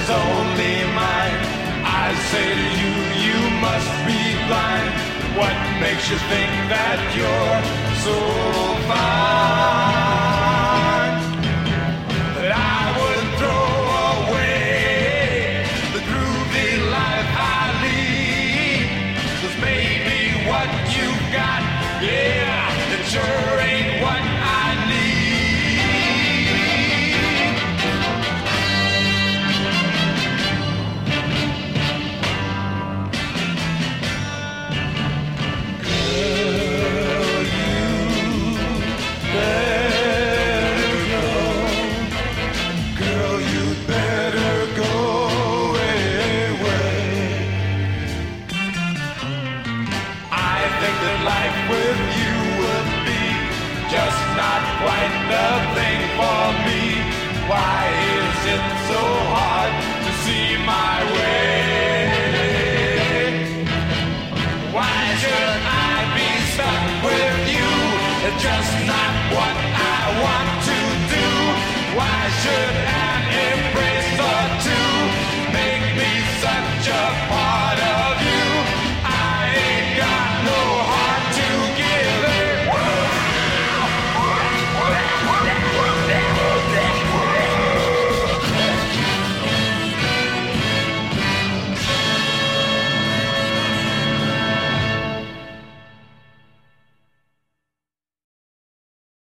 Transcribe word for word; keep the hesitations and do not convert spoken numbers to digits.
only mine. I say to you, you must be blind. What makes you think that you're so fine that I would throw away the groovy life I lead? 'Cause maybe what you got, yeah, it sure ain't what I need. Quite the thing for me. Why is it so hard to see my way? Why should I be stuck with you? It's just not what I want to do. Why should an embrace